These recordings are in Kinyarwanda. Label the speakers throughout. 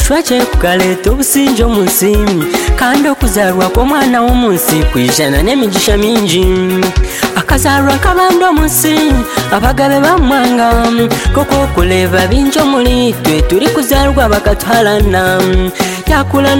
Speaker 1: chwache kukaleta obusinjo munsi kandi okuzarwa kw'omwana w'omunsi kwijana n'emigisha mingi akazarwa kabando munsi abagabe bamwanga koko kuleba binjo muri twe turi kuzarwa bakatwalana yakula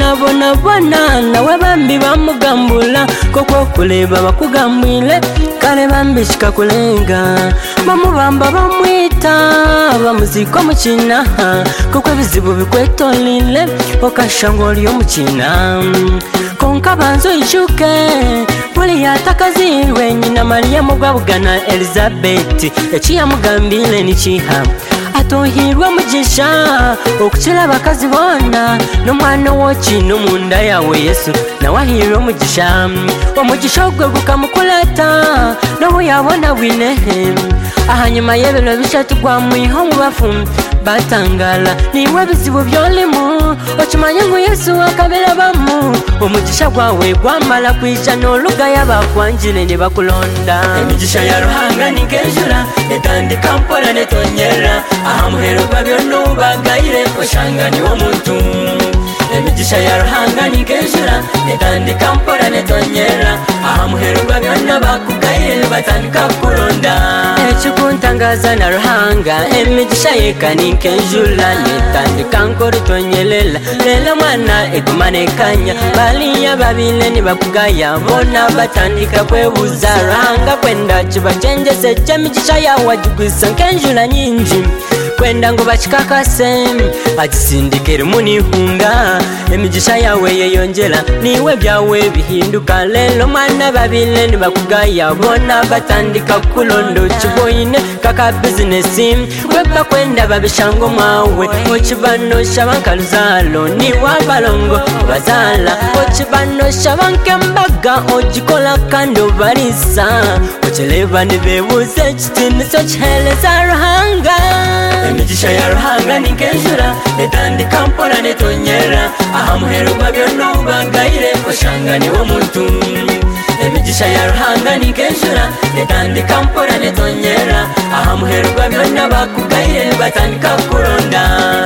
Speaker 1: nabona nawe bambi bamugambula koko kuleba bakugambwile kale bambishika kulenga bamubamba bamwita bamuziko mukina koko bizibu bikwetolile okashango lyo mukina konka banzo ishuke buli yatakazirwe nyina Maria mugabugana Elizabeth ekiyamugambile nikiha atohirwa mugisha okukira bakazi bona n'omwana w'okino munda yawe Yesu nawahirwa mugisha omugisha ogwe gukamukuleta n'obu yabona bwine ahanyuma y'ebiro bishatu gwamwiho mu bafu batangala niwe bizibu byolimu okimanye ngu Yesu akabera bamu omugisha gwawe gwamala kwica n'olugaya bakwanjire ne bakulonda emigisha ya Ruhanga nikejura etandika mpola netonyera ahamuhero gwa byonna ubagayire oshanga niwo muntu emigisha ya Ruhanga nikejura etandika mpola netonyera ahamuhero gwa byonna bakugayire batandika kulonda ekikuntangaza na Ruhanga emigisha yeka nikejura netandika nkorutonyelela lelo mwana ekumanekanya baliya babile ni bakugaya bona batandika kwebuza Ruhanga kwenda kibachenjese ky'emigisha yawe ajugisa nkenjura nyingi kwenda ngo bakikakase agisindikire munihunga emigisha yawe yeyongera niwe byawe bihinduka lelo mwana babile ni bakugaya bona batandika kulondo kiboine kaka business weba kwenda babishango mwawe okibano shabankaluzalo ni wabalongo bazala okibano shabankembaga ogikola kando barisa ocheleva nibebuze kitiniso kiheleza Ruhanga emigisha ya Ruhanga nikejura etandika mpola netonyera ahamuhero gwa byonna ubagayire oshanga niwo muntu emigisha ya Ruhanga nikejura etandika mpola netonyera ahamuhero gwa byonna bakugayire batandika kulonda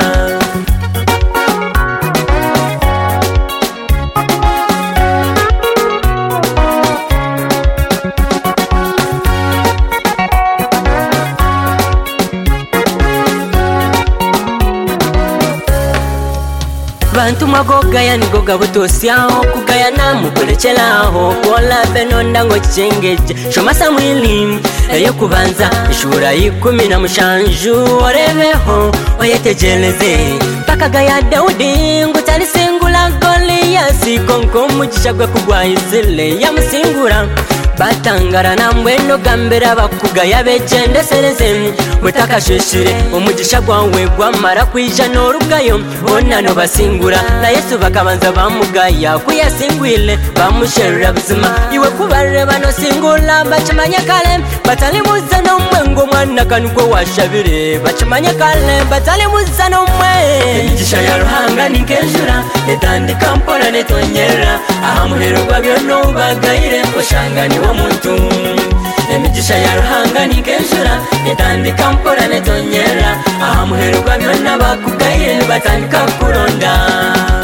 Speaker 1: bantu magogaya nigoga butosyaho kugaya mukolekeraho kola benonda ngo chengeje shomasa mwili eyo kubanza ishura 17 orebeho oyetejeleze pakagaya Daudi ngutali singula Goliath konko mugisha gwa kugwa Israeli yamusingura batangara na mwendo gambera bakugaya becendesereze mutakashishire umugisha gwawe gwamara kwija n'orugayo bona no basingura na Yesu bakabanza bamugaya kuyasingwile bamusherura buzima iwe kubareba no singula bacimanya kale batali muza no mwengo mwana kanugwo washabire bacimanya kale batali muza no mwe emigisha ya Ruhanga nikejura etandika mpola netonyera ahamuhero gwa byonna ubagayire oshanga niwo muntu emigisha ya Ruhanga nikejura etandika mpola netonyera ahamuhero gwa byonna bakugayire batandika kulonda